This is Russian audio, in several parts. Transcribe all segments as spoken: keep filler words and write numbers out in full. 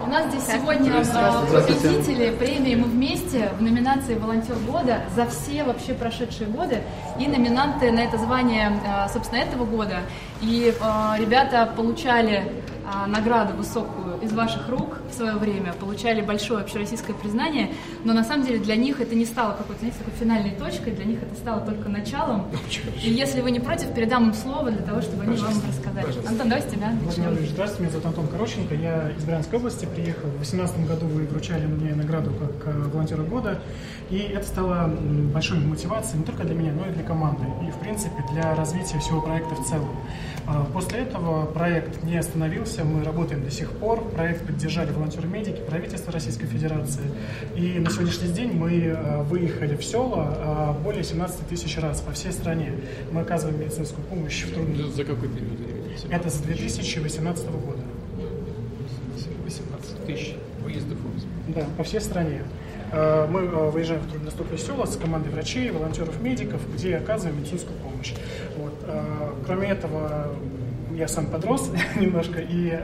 У нас здесь сегодня победители премии «Мы вместе» в номинации «Волонтер года» за все вообще прошедшие годы и номинанты на это звание, собственно, этого года. И ребята получали награду высокую из ваших рук в свое время, получали большое общероссийское признание, но на самом деле для них это не стало какой-то, знаете, такой финальной точкой, для них это стало только началом. И если вы не против, передам им слово для того, чтобы они вам рассказали. Пожалуйста. Антон, давай с тебя начнем. Здравствуйте, меня зовут Антон Короченко, я из Брянской области приехал. В две тысячи восемнадцатом году вы вручали мне награду как волонтера года, и это стало большой мотивацией не только для меня, но и для команды, и в принципе для развития всего проекта в целом. После этого проект не остановился, мы работаем до сих пор, проект поддержали волонтеры-медики, правительство Российской Федерации, и на сегодняшний день мы выехали в села более семнадцати тысяч раз по всей стране. Мы оказываем медицинскую помощь в трудных... За какой период? Это с две тысячи восемнадцатого года. восемнадцать тысяч выездов. Да, по всей стране. Мы выезжаем в труднодоступные села с командой врачей, волонтеров, медиков, где оказываем медицинскую помощь. Вот. Кроме этого, я сам подрос немножко и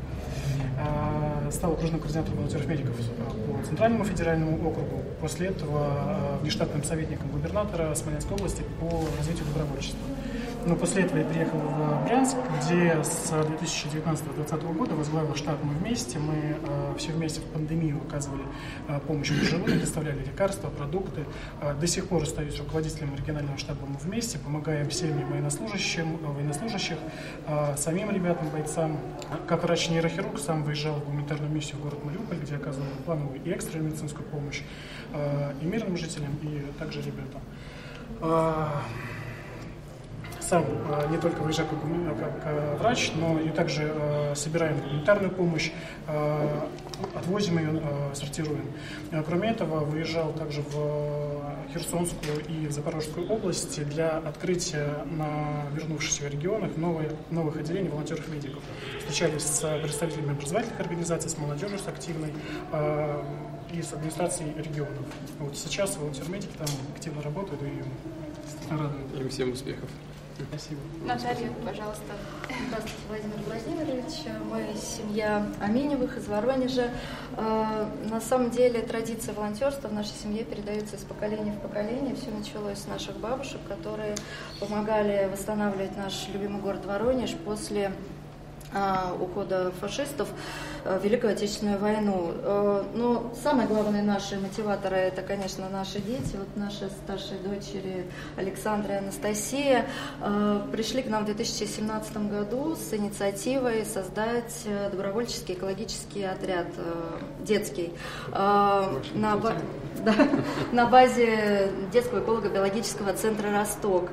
стал окружным координатором волонтеров-медиков по Центральному федеральному округу. После этого внештатным советником губернатора Смоленской области по развитию добровольчества. Но после этого я приехал в Брянск, где с две тысячи девятнадцатого — две тысячи двадцатого года возглавил штаб «Мы вместе». Мы э, все вместе в пандемию оказывали э, помощь пожилым, доставляли лекарства, продукты. Э, до сих пор остаюсь руководителем регионального штаба «Мы вместе», помогаем семьям военнослужащим, военнослужащих, э, самим ребятам, бойцам. Как врач-нейрохирург сам выезжал в гуманитарную миссию в город Мариуполь, где оказывал плановую и экстренную медицинскую помощь э, и мирным жителям, и также ребятам. Э, Сам не только выезжаю как, как врач, но и также э, собираем гуманитарную помощь, э, отвозим ее, э, сортируем. Кроме этого, выезжал также в Херсонскую и в Запорожскую области для открытия на вернувшихся регионах новых, новых отделений волонтеров-медиков. Встречались с представителями образовательных организаций, с молодежью, с активной э, и с администрацией регионов. Вот сейчас волонтеры-медики там активно работают и радуют. Им всем успехов. Спасибо. Наталья, пожалуйста. Здравствуйте, Владимир Владимирович. Мы семья Аминевых из Воронежа. На самом деле традиция волонтерства в нашей семье передается из поколения в поколение. Все началось с наших бабушек, которые помогали восстанавливать наш любимый город Воронеж после ухода фашистов в Великую Отечественную войну. Но самые главные наши мотиваторы — это, конечно, наши дети. Вот наши старшие дочери Александра и Анастасия пришли к нам в две тысячи семнадцатом году с инициативой создать добровольческий экологический отряд детский на, да, на базе детского эколого-биологического центра «Росток».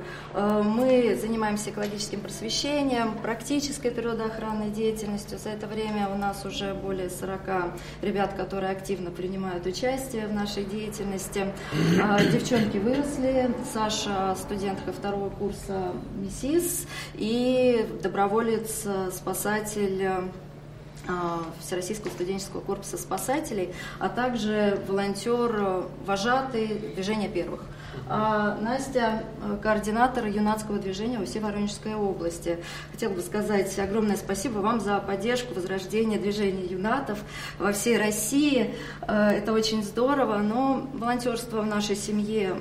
Мы занимаемся экологическим просвещением, практической природоохранной деятельностью. За это время у нас уже более сорока ребят, которые активно принимают участие в нашей деятельности. Девчонки выросли. Саша — студентка второго курса МИСИС и доброволец-спасатель Всероссийского студенческого корпуса спасателей, а также волонтер-вожатый движения первых. А Настя — координатор юнацкого движения УСИ Воронежской области. Хотела бы сказать огромное спасибо вам за поддержку возрождения движения юнатов во всей России. Это очень здорово, но волонтерство в нашей семье,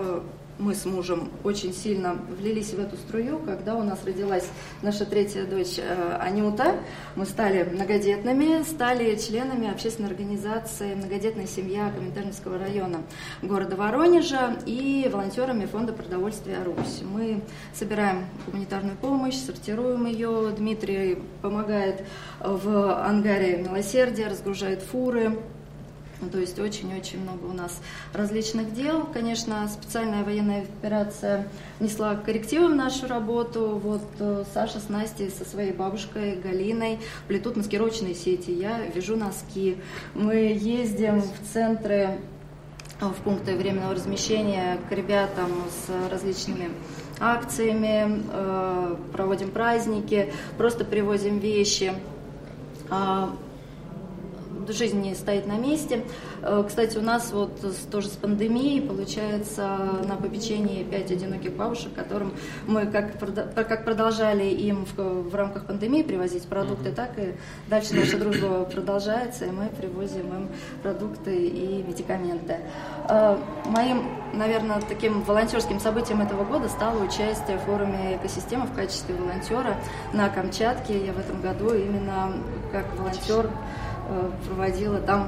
мы с мужем очень сильно влились в эту струю, когда у нас родилась наша третья дочь Анюта. Мы стали многодетными, стали членами общественной организации «Многодетная семья» Коминтерновского района города Воронежа и волонтерами Фонда продовольствия «Русь». Мы собираем гуманитарную помощь, сортируем ее. Дмитрий помогает в ангаре «Милосердие», разгружает фуры. То есть очень-очень много у нас различных дел. Конечно, специальная военная операция внесла коррективы в нашу работу. Вот Саша с Настей со своей бабушкой Галиной плетут маскировочные сети. Я вяжу носки. Мы ездим в центры, в пункты временного размещения к ребятам с различными акциями, проводим праздники, просто привозим вещи. В жизнь не стоит на месте. Кстати, у нас вот тоже с пандемией, получается, на попечении пять одиноких бабушек, которым мы как, как продолжали им в, в рамках пандемии привозить продукты, mm-hmm. так и дальше наша дружба продолжается, и мы привозим им продукты и медикаменты. Моим, наверное, таким волонтерским событием этого года стало участие в форуме «Экосистема» в качестве волонтера на Камчатке. Я в этом году именно как волонтер проводила там,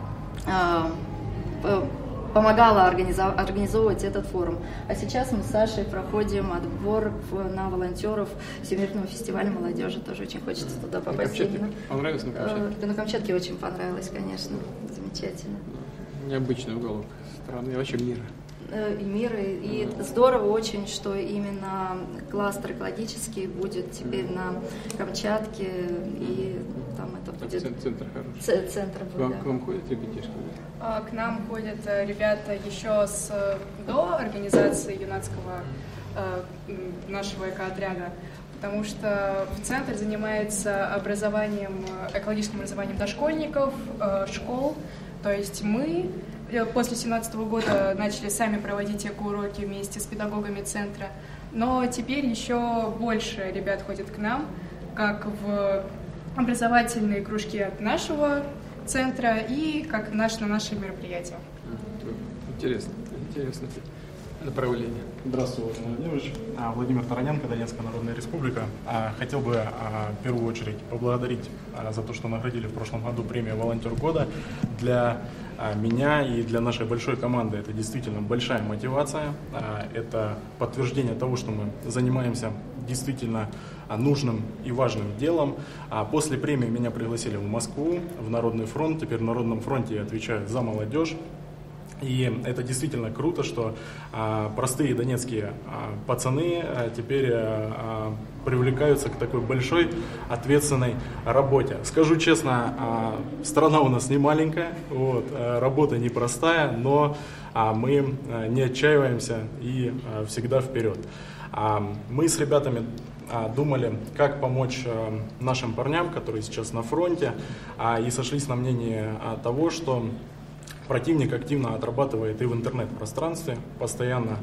помогала организовывать этот форум. А сейчас мы с Сашей проходим отбор на волонтеров Всемирного фестиваля молодежи. Тоже очень хочется туда попасть. На Камчатке? Понравилось на Камчатке? Да, на Камчатке очень понравилось, конечно. Замечательно. Необычный уголок страны и вообще мира. И мира. И здорово очень, что именно кластер экологический будет теперь на Камчатке. И там это будет... Центр хороший. Центр будет, к вам, да. К вам ходят ребятишки? К нам ходят ребята еще с до организации юнацкого нашего экоотряда, потому что в центр занимается образованием, экологическим образованием дошкольников, школ. То есть мы после две тысячи семнадцатого года начали сами проводить эко-уроки вместе с педагогами центра, но теперь еще больше ребят ходят к нам, как в образовательные кружки от нашего центра и как наш, на наши мероприятия. Интересно, интересно направление. Здравствуйте, Владимир Владимирович. Владимир Тараненко, Донецкая Народная Республика. Хотел бы в первую очередь поблагодарить за то, что наградили в прошлом году премию «Волонтер года». Для меня и для нашей большой команды это действительно большая мотивация. Это подтверждение того, что мы занимаемся действительно нужным и важным делом. После премии меня пригласили в Москву, в Народный фронт. Теперь в Народном фронте я отвечаю за молодежь. И это действительно круто, что а, простые донецкие а, пацаны а, теперь а, привлекаются к такой большой ответственной работе. Скажу честно, а, страна у нас не маленькая, вот, а, работа непростая, но а, мы а, не отчаиваемся и а, всегда вперед. А, мы с ребятами а, думали, как помочь а, нашим парням, которые сейчас на фронте, а, и сошлись на мнении а, того, что противник активно отрабатывает и в интернет-пространстве, постоянно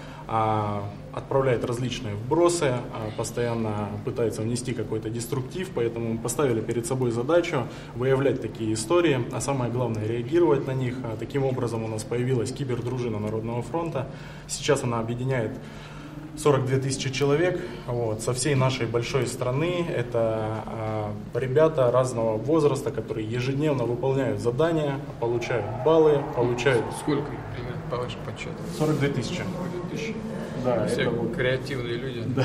а, отправляет различные вбросы, а, постоянно пытается внести какой-то деструктив, поэтому мы поставили перед собой задачу выявлять такие истории, а самое главное реагировать на них. А, таким образом у нас появилась кибердружина Народного фронта. Сейчас она объединяет сорок две тысячи человек, вот, со всей нашей большой страны. Это а, ребята разного возраста, которые ежедневно выполняют задания, получают баллы, получают... Сколько их примерно, по вашим подсчетам? сорок две тысячи. сорок две тысячи. Да, все это вот... креативные люди. Да,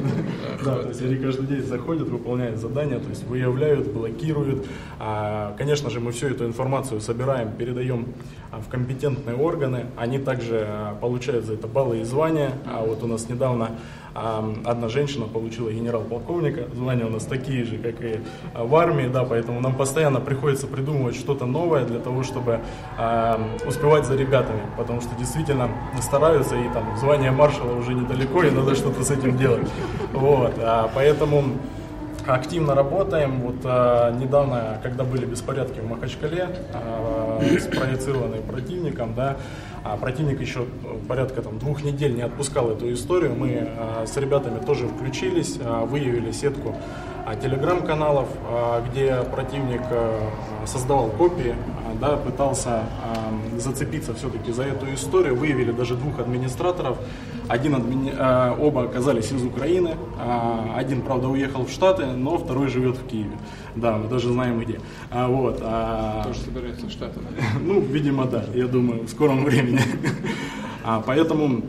да, то есть они каждый день заходят, выполняют задания, то есть выявляют, блокируют. А, конечно же, мы всю эту информацию собираем, передаем в компетентные органы. Они также получают за это баллы и звания. А вот у нас недавно а, одна женщина получила генерал-полковника. Звания у нас такие же, как и в армии, да, поэтому нам постоянно приходится придумывать что-то новое для того, чтобы а, успевать за ребятами, потому что действительно стараются, и там звание маршала уже недалеко, и надо что-то с этим делать. Вот, а, поэтому активно работаем. Вот а, недавно, когда были беспорядки в Махачкале, а, спроецированные противником, да, а противник еще порядка там, двух недель не отпускал эту историю, мы а, с ребятами тоже включились, а, выявили сетку а, телеграм-каналов, а, где противник а, создавал копии, а, да, пытался а, зацепиться все-таки за эту историю, выявили даже двух администраторов. Один админи... Оба оказались из Украины, один, правда, уехал в Штаты, но второй живет в Киеве. Да, мы даже знаем где. Вот. Тоже собирается в Штаты? Ну, видимо, да, я думаю, в скором времени. Поэтому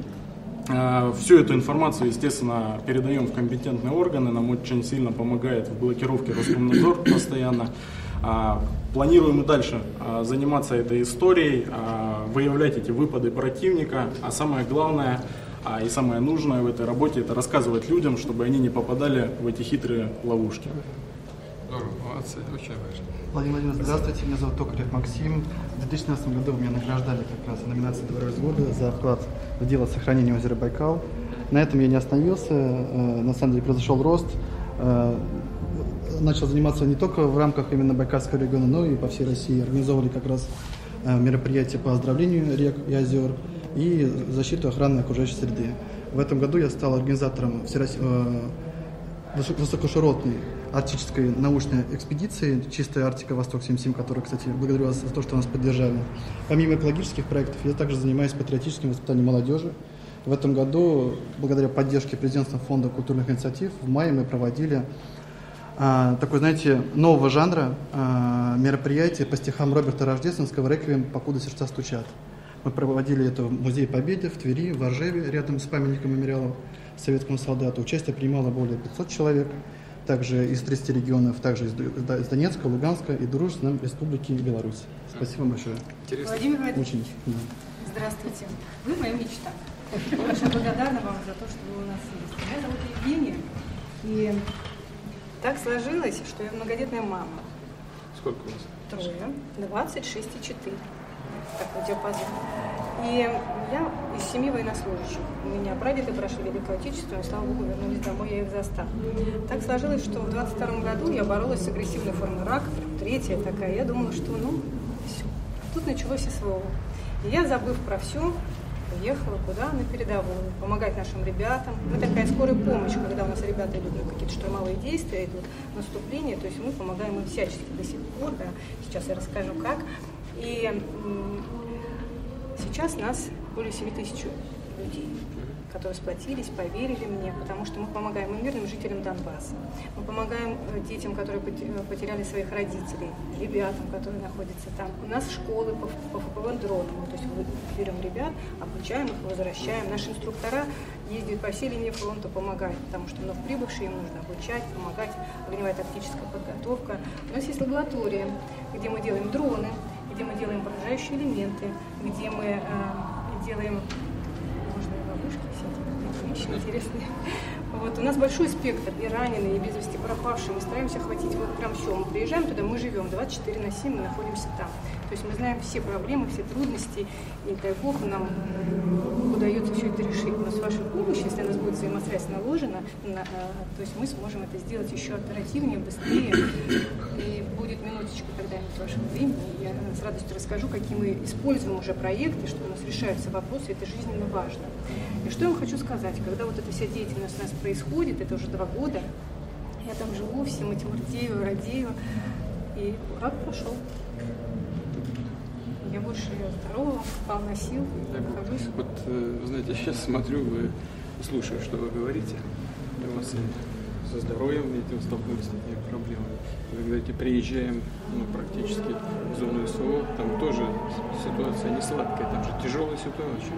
всю эту информацию, естественно, передаем в компетентные органы, нам очень сильно помогает в блокировке Роскомнадзор постоянно. Планируем и дальше заниматься этой историей, выявлять эти выпады противника, а самое главное и самое нужное в этой работе — это рассказывать людям, чтобы они не попадали в эти хитрые ловушки. Здорово, молодцы, очень важно. Владимир Владимирович, здравствуйте, меня зовут Токарев Максим. В две тысячи тринадцатом году меня награждали как раз в номинации «Доброволец года» за вклад в дело сохранения озера Байкал. На этом я не остановился, на самом деле произошел рост. начал заниматься не только в рамках именно Байкальского региона, но и по всей России. Организовывали как раз мероприятия по оздоровлению рек и озер и защиту охраны окружающей среды. В этом году я стал организатором всерос... высокоширотной арктической научной экспедиции «Чистая Арктика Восток-семьдесят семь», которую, кстати, благодарю вас за то, что нас поддержали. Помимо экологических проектов, я также занимаюсь патриотическим воспитанием молодежи. В этом году, благодаря поддержке президентского фонда культурных инициатив, в мае мы проводили а, такой, знаете, нового жанра а, мероприятие по стихам Роберта Рождественского «Реквием, покуда сердца стучат». Мы проводили это в Музее Победы, в Твери, в Оржеве, рядом с памятником мемориала советскому солдату. Участие принимало более пятисот человек, также из тридцати регионов, также из Донецка, Луганска и Дружественной Республики Беларусь. Спасибо большое. Интересно. Владимир Владимирович, Очень, да. Здравствуйте. Вы моя мечта. Очень благодарна вам за то, что вы у нас есть. Меня зовут Евгения, и так сложилось, что я многодетная мама. Сколько у вас? Трое, двадцать шесть и четыре. Такой диапазон. И я из семьи военнослужащих. У меня прадеды прошли Великую Отечественную, и, слава Богу, вернулись домой, я их застала. Так сложилось, что в двадцать втором году я боролась с агрессивной формой рака, прям третья такая. Я думала, что ну, все. Тут началось СВО. И я, забыв про все, уехала куда? На передовую, помогать нашим ребятам. Мы такая скорая помощь, когда у нас ребята идут на какие-то штурмовые действия, идут наступления, то есть мы помогаем им всячески до сих пор, да. Сейчас я расскажу как. И сейчас нас более семи тысяч людей, которые сплотились, поверили мне, потому что мы помогаем и мирным жителям Донбасса. Мы помогаем детям, которые потеряли своих родителей, ребятам, которые находятся там. У нас школы по, по эф пэ вэ дронам, то есть мы берем ребят, обучаем их, возвращаем. Наши инструктора ездят по всей линии фронта, помогают, потому что вновь прибывшие им нужно обучать, помогать, огневая тактическая подготовка. У нас есть лаборатория, где мы делаем дроны, где мы делаем поражающие элементы, где мы э, делаем, можно и ловушки, всякие вещи интересные. Вот, у нас большой спектр, и раненые, и без вести пропавшие. Мы стараемся охватить вот прям все. Мы приезжаем туда, мы живем двадцать четыре на семь, мы находимся там. То есть мы знаем все проблемы, все трудности, и дай Бог нам удается все это решить. Но с вашей помощью, если у нас будет взаимосвязь наложена, на, то есть мы сможем это сделать еще оперативнее, быстрее. И будет минуточку когда-нибудь вашего времени. Я с радостью расскажу, какие мы используем уже проекты, что у нас решаются вопросы, это жизненно важно. И что я вам хочу сказать, когда вот эта вся деятельность у нас происходит, это уже два года, я там живу, всем этим рдею, радею, и рак прошел. Я больше здорова, полна сил, нахожусь. Вот, вы знаете, я сейчас смотрю, вы слушаю, что вы говорите. У вас со здоровьем, видите, столкнулись с такими проблемами. Вы говорите, приезжаем ну, практически в зону СВО, там тоже ситуация не сладкая, там же тяжелая ситуация.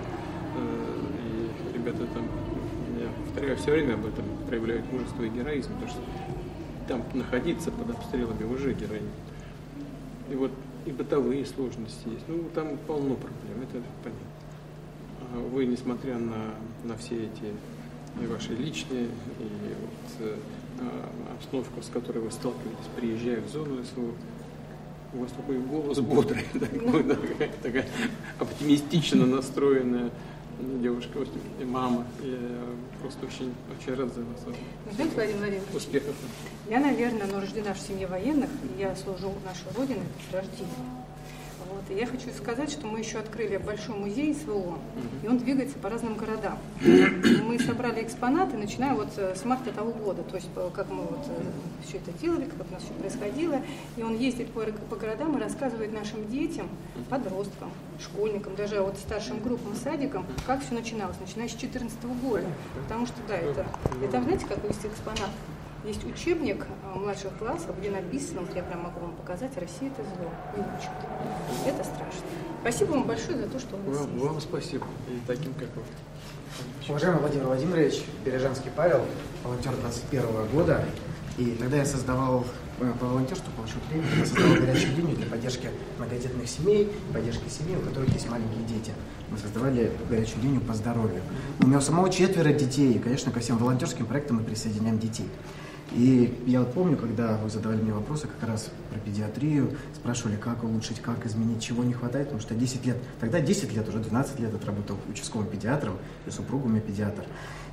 И ребята там, я повторяю все время об этом, проявляют мужество и героизм, потому что там находиться под обстрелами уже героизм. И вот и бытовые сложности есть. Ну, там полно проблем, это понятно. Вы, несмотря на, на все эти и ваши личные, и вот, а, обстановку, с которой вы сталкиваетесь, приезжая в зону СВО, у вас такой голос бодрый, такой, такая, такая оптимистично настроенная девушка, мама. Я просто очень, очень рад за вас. Знаете, Владимир Владимирович, успехов. Я, наверное, но рождена в семье военных, и я служу нашей Родине с рождения. Вот. И я хочу сказать, что мы еще открыли большой музей СВО, и он двигается по разным городам. Мы собрали экспонаты, начиная вот с марта того года, то есть как мы вот все это делали, как у нас все происходило. И он ездит по, по городам и рассказывает нашим детям, подросткам, школьникам, даже вот старшим группам, садикам, как все начиналось, начиная с две тысячи четырнадцатого года. Потому что, да, это, это знаете, какой есть экспонат? Есть учебник младших классов, где написано, вот я прям могу вам показать, Россия это зло, и учат. Это страшно. Спасибо вам большое за то, что вы Вам, вам спасибо. И таким, как вы. Уважаемый Владимир Владимирович, Бережанский Павел, волонтер двадцать первого года. И тогда я создавал по волонтерству, по счету времени, я создавал горячую линию для поддержки многодетных семей, поддержки семей, у которых есть маленькие дети. Мы создавали горячую линию по здоровью. У меня у самого четверо детей, и, конечно, ко всем волонтерским проектам мы присоединяем детей. И я вот помню, когда вы задавали мне вопросы как раз про педиатрию, спрашивали, как улучшить, как изменить, чего не хватает, потому что десять лет, тогда десять лет, уже двенадцать лет отработал участковым педиатром, и супруга у меня педиатр.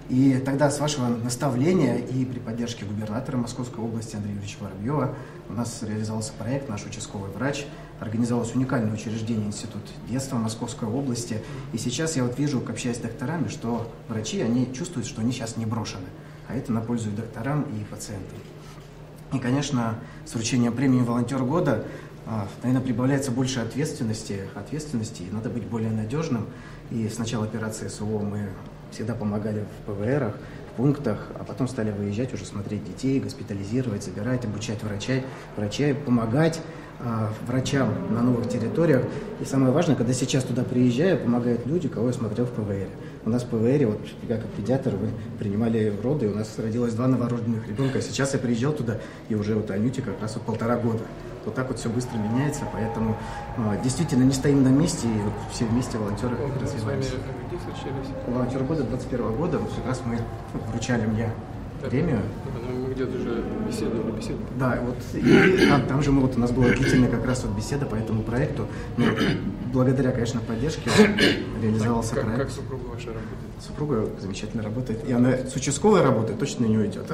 И тогда с вашего наставления и при поддержке губернатора Московской области Андрея Юрьевича Воробьева у нас реализовался проект «Наш участковый врач». Организовалось уникальное учреждение Институт детства Московской области. И сейчас я вот вижу, общаясь с докторами, что врачи, они чувствуют, что они сейчас не брошены. А это на пользу и докторам, и пациентам. И, конечно, с вручением премии «Волонтер года», наверное, прибавляется больше ответственности, ответственности, и надо быть более надежным. И с начала операции СО мы всегда помогали в ПВРах, в пунктах, а потом стали выезжать, уже смотреть детей, госпитализировать, забирать, обучать врачей, врачей помогать э, врачам на новых территориях. И самое важное, когда сейчас туда приезжаю, помогают люди, кого я смотрел в ПВРе. У нас в ПВРе, вот я как педиатр, вы принимали роды, у нас родилось два новорожденных ребенка. Сейчас я приезжал туда, и уже вот Анюте как раз вот полтора года. Вот так вот все быстро меняется, поэтому э, действительно не стоим на месте, и вот все вместе волонтеры развиваемся. Где случились? Волонтер года двадцать первого года, вот как раз мы вручали мне премию. Мы где-то уже беседовали, беседовали. Да, вот и там, там же мы, вот у нас была длительная как раз вот беседа по этому проекту. Но благодаря, конечно, поддержке реализовался как, проект. Как супруга ваша работает? Супруга замечательно работает. И она с участковой работает, точно не уйдет.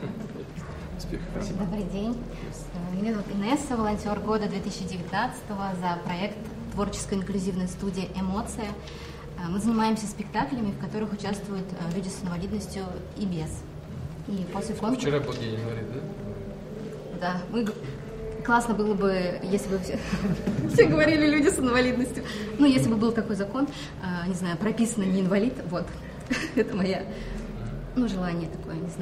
Добрый день. Меня зовут Инесса, волонтер года две тысячи девятнадцатого за проект творческая инклюзивная студия «Эмоция». Мы занимаемся спектаклями, в которых участвуют люди с инвалидностью и без. И после конкурса... Вчера был день инвалида, да? Да. Мы... Классно было бы, если бы все... все говорили люди с инвалидностью. Ну, если бы был такой закон, не знаю, прописано не инвалид, вот. Это мое, ну, желание такое, не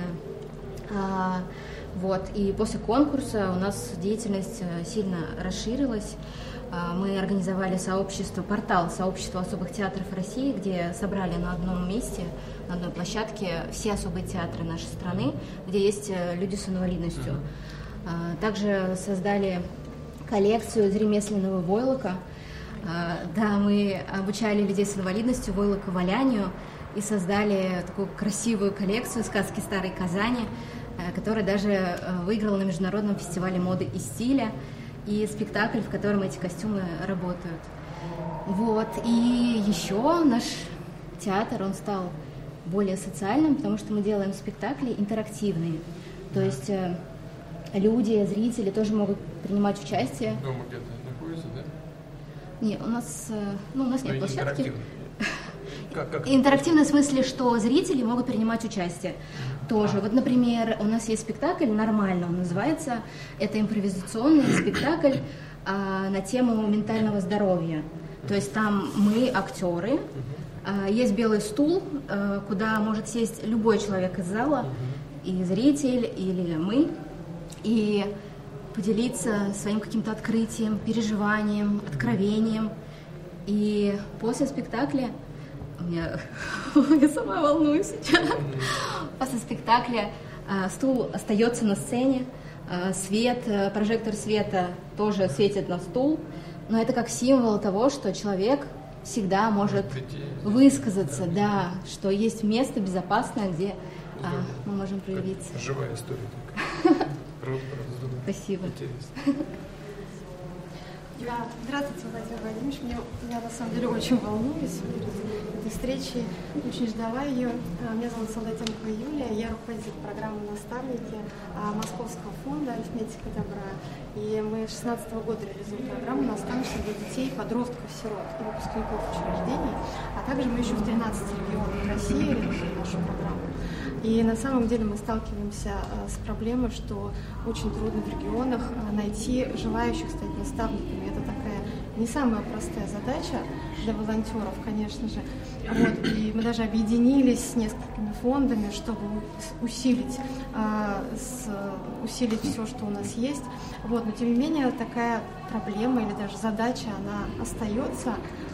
знаю. Вот. И после конкурса у нас деятельность сильно расширилась. Мы организовали сообщество, портал сообщества особых театров России, где собрали на одном месте, на одной площадке все особые театры нашей страны, где есть люди с инвалидностью. Также создали коллекцию из ремесленного войлока. Да, мы обучали людей с инвалидностью войлоковалянию и создали такую красивую коллекцию «Сказки старой Казани», которая даже выиграла на международном фестивале моды и стиля, и спектакль, в котором эти костюмы работают. Вот. И еще наш театр, он стал более социальным, потому что мы делаем спектакли интерактивные. То есть люди, зрители тоже могут принимать участие. Дома где-то находится, да? Нет, у нас, ну, у нас нет площадки. Как, как? Интерактивно в смысле, что зрители могут принимать участие. Тоже. Вот, например, у нас есть спектакль, нормально он называется, это импровизационный спектакль а, на тему ментального здоровья. То есть там мы актеры, а, есть белый стул, а, куда может сесть любой человек из зала, и зритель, или мы, и поделиться своим каким-то открытием, переживанием, откровением. И после спектакля Я, я сама волнуюсь сейчас. После спектакля э, стул остается на сцене, э, свет, э, прожектор света тоже светит на стул, но это как символ того, что человек всегда может высказаться, да, что есть место безопасное, где э, мы можем проявиться. Живая история. Спасибо. Да, здравствуйте, Владимир Владимирович. Мне, я на самом деле очень волнуюсь перед этой встречей, очень ждала ее. Меня зовут Солдатенко Юлия, я руководитель программы «Наставники» Московского фонда «Арифметика добра». И мы с шестнадцатого года реализуем программу «Наставничество для детей, подростков, сирот и выпускников учреждений». А также мы еще в тринадцати регионах России реализуем нашу программу. И на самом деле мы сталкиваемся с проблемой, что очень трудно в регионах найти желающих стать наставниками. Это такая не самая простая задача для волонтеров, конечно же. Вот. И мы даже объединились с несколькими фондами, чтобы усилить, с, усилить все, что у нас есть. Вот. Но тем не менее такая проблема или даже задача, она остается.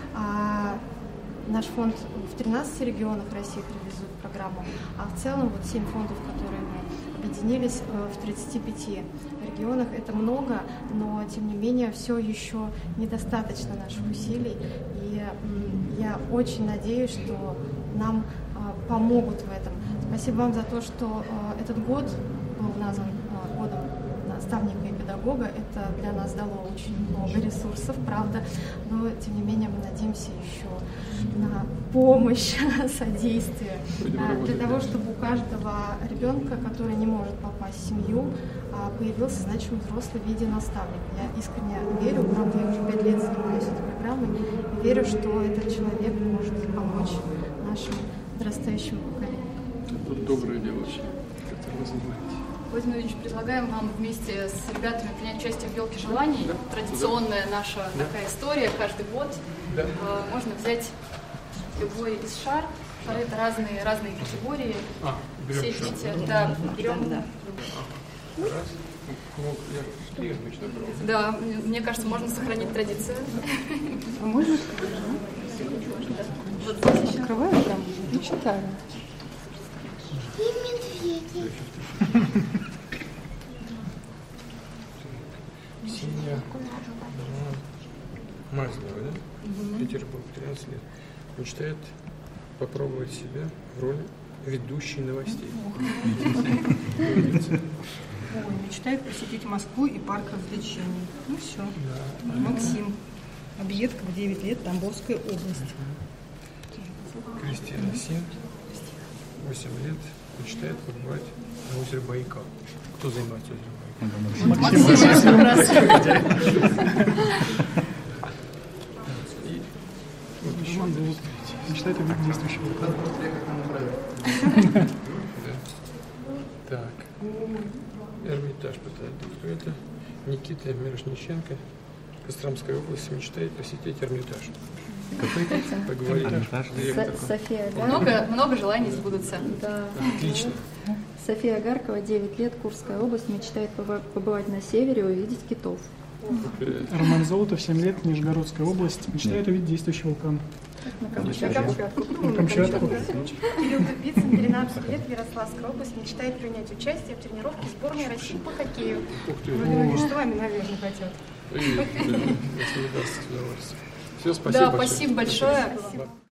Наш фонд в тринадцати регионах России реализует программу, а в целом вот семь фондов, которые мы объединились в тридцати пяти регионах, это много, но тем не менее все еще недостаточно наших усилий. И я очень надеюсь, что нам помогут в этом. Спасибо вам за то, что этот год был назван годом наставника и педагога. Это для нас дало очень много ресурсов, правда, но тем не менее мы надеемся еще на помощь, содействие, для того, чтобы у каждого ребенка, который не может попасть в семью, появился значимый взрослый в виде наставника. Я искренне верю, правда, я уже пять лет занимаюсь этой программой, и верю, что этот человек может помочь нашему подрастающему поколению. Это доброе дело очень, которое вы занимаетесь. Владимир Ильич, предлагаем вам вместе с ребятами принять участие в «Елке желаний». Да. Традиционная да. наша да. такая история каждый год. Да. Можно взять любой из шар. Шары — это разные, разные категории. А, берем все шар. дети, да, берем. Да. Раз. Ну, я три обычно брал. Да, мне кажется, можно сохранить традицию. А можно? Вот здесь еще. Открываю прям и читаю. И медведи. Ксения Маслова, да? Угу. Петербург, тринадцать лет. Мечтает попробовать себя в роли ведущей новостей. Ой, мечтает посетить Москву и парк развлечений. Ну все. Да. Максим. Объедка в девять лет, Тамбовская область. Кристина Син, восемь лет, мечтает побывать на озере Байкал. Кто занимается озером Байкал? Максим. Мечтает увидеть действующего вулкана. Так. Эрмитаж пытается. Кто это? Никита Мирошниченко. Костромская область мечтает посетить Эрмитаж. Какой поговорить. София Агаркова. Много, много желаний сбудутся. Да. Отлично. София Агаркова, девять лет, Курская область, мечтает побывать на севере и увидеть китов. Роман Золотов, семь лет, Нижегородская область, мечтает увидеть действующий вулкан. На Камчатку. Кирилл Тупицын, тринадцать лет, Ярославская область, мечтает принять участие в тренировке сборной России по хоккею. Владимир, что вами, наверное, хотят? Если удастся, с удовольствием. Все, спасибо да, большое. Спасибо большое. Спасибо.